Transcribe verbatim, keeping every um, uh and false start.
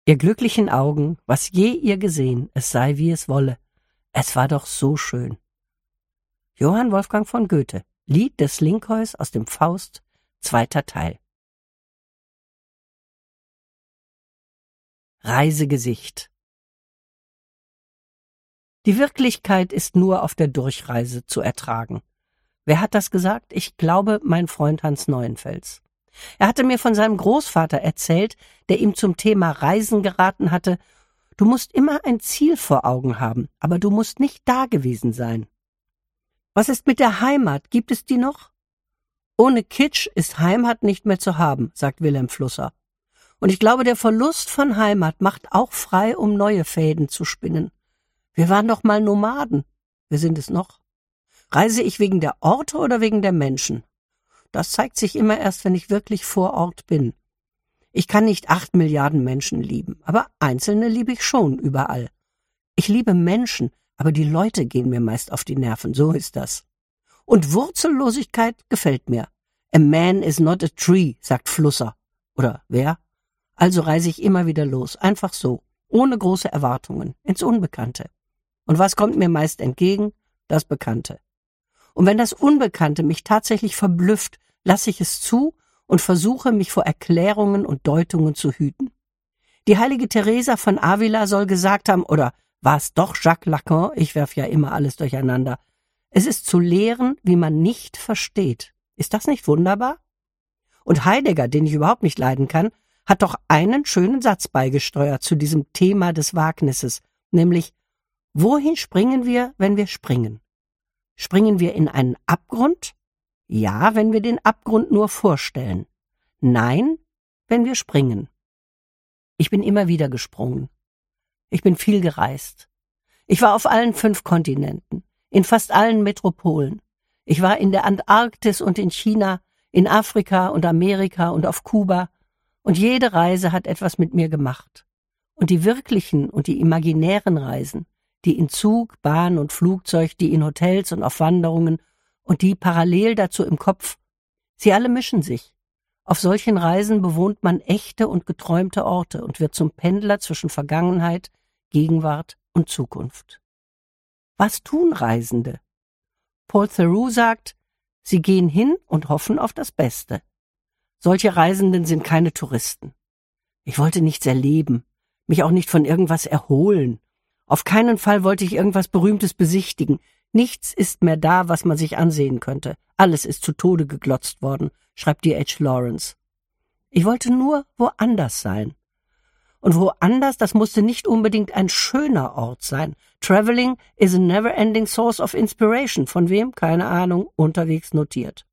Ihr glücklichen Augen, was je ihr gesehen, es sei wie es wolle. Es war doch so schön. Johann Wolfgang von Goethe, Lied des Linkeus aus dem Faust, zweiter Teil. Reisegesicht. Die Wirklichkeit ist nur auf der Durchreise zu ertragen. Wer hat das gesagt? Ich glaube, mein Freund Hans Neuenfels. Er hatte mir von seinem Großvater erzählt, der ihm zum Thema Reisen geraten hatte: Du musst immer ein Ziel vor Augen haben, aber du musst nicht da gewesen sein. Was ist mit der Heimat? Gibt es die noch? Ohne Kitsch ist Heimat nicht mehr zu haben, sagt Wilhelm Flusser. Und ich glaube, der Verlust von Heimat macht auch frei, um neue Fäden zu spinnen. Wir waren doch mal Nomaden. Wir sind es noch. Reise ich wegen der Orte oder wegen der Menschen? Das zeigt sich immer erst, wenn ich wirklich vor Ort bin. Ich kann nicht acht Milliarden Menschen lieben, aber Einzelne liebe ich schon überall. Ich liebe Menschen, aber die Leute gehen mir meist auf die Nerven, so ist das. Und Wurzellosigkeit gefällt mir. A man is not a tree, sagt Flusser. Oder wer? Also reise ich immer wieder los, einfach so, ohne große Erwartungen, ins Unbekannte. Und was kommt mir meist entgegen? Das Bekannte. Und wenn das Unbekannte mich tatsächlich verblüfft, lasse ich es zu und versuche, mich vor Erklärungen und Deutungen zu hüten. Die heilige Teresa von Avila soll gesagt haben, oder war es doch Jacques Lacan? Ich werf ja immer alles durcheinander. Es ist zu lehren, wie man nicht versteht. Ist das nicht wunderbar? Und Heidegger, den ich überhaupt nicht leiden kann, hat doch einen schönen Satz beigesteuert zu diesem Thema des Wagnisses, nämlich: Wohin springen wir, wenn wir springen? Springen wir in einen Abgrund? Ja, wenn wir den Abgrund nur vorstellen. Nein, wenn wir springen. Ich bin immer wieder gesprungen. Ich bin viel gereist. Ich war auf allen fünf Kontinenten, in fast allen Metropolen. Ich war in der Antarktis und in China, in Afrika und Amerika und auf Kuba. Und jede Reise hat etwas mit mir gemacht. Und die wirklichen und die imaginären Reisen, die in Zug, Bahn und Flugzeug, die in Hotels und auf Wanderungen und die parallel dazu im Kopf, sie alle mischen sich. Auf solchen Reisen bewohnt man echte und geträumte Orte und wird zum Pendler zwischen Vergangenheit, Gegenwart und Zukunft. Was tun Reisende? Paul Theroux sagt, sie gehen hin und hoffen auf das Beste. Solche Reisenden sind keine Touristen. Ich wollte nichts erleben, mich auch nicht von irgendwas erholen. Auf keinen Fall wollte ich irgendwas Berühmtes besichtigen. Nichts ist mehr da, was man sich ansehen könnte. Alles ist zu Tode geglotzt worden, schreibt D H Lawrence. Ich wollte nur woanders sein. Und woanders, das musste nicht unbedingt ein schöner Ort sein. Traveling is a never-ending source of inspiration. Von wem? Keine Ahnung, unterwegs notiert.